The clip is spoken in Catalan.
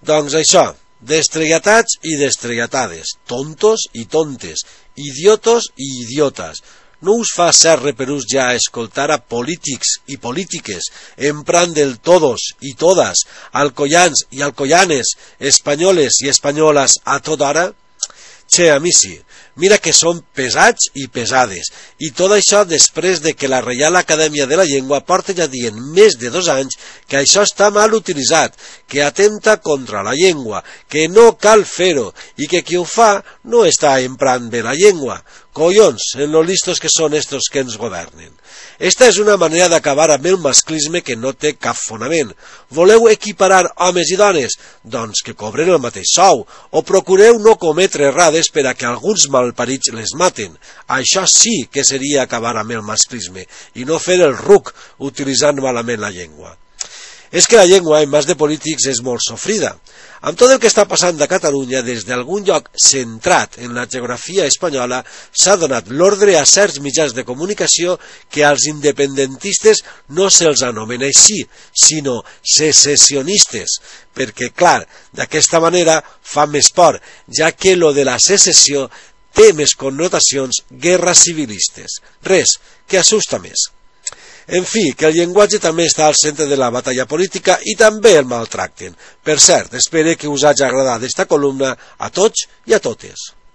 Doncs això, destrellatats i destregatades, tontos i tontes, idiotos i idiotes. No us fa ser reperús ja escoltar a polítics i polítiques emprant del todos i todas, alcoyans i alcoyanes, espanyoles i espanyoles a tota hora? Che, a mi sí. Mira que són pesats i pesades, i tot això després de que la Reial Acadèmia de la Llengua porta ja dient més de 2 anys que això està mal utilitzat, que atempta contra la llengua, que no cal fer-ho, i que qui ho fa no està emprant bé la llengua. Collons, en lo listos que són estos que ens governen. Esta és una manera d'acabar amb el masclisme que no té cap fonament. Voleu equiparar homes i dones? Doncs que cobren el mateix sou, o procureu no cometre errades per a que alguns malparits les maten. Això sí que seria acabar amb el masclisme, i no fer el ruc utilitzant malament la llengua. És que la llengua en mans de polítics és molt sofrida. Amb tot el que està passant a Catalunya, des d'algun lloc centrat en la geografia espanyola, s'ha donat l'ordre a certs mitjans de comunicació que als independentistes no se'ls anomena així, sinó secessionistes, perquè, clar, d'aquesta manera fa més por, ja que lo de la secessió té més connotacions guerres civilistes. Res, que assusta més. En fi, que el llenguatge també està al centre de la batalla política i també el maltracten. Per cert, espero que us hagi agradat esta columna a tots i a totes.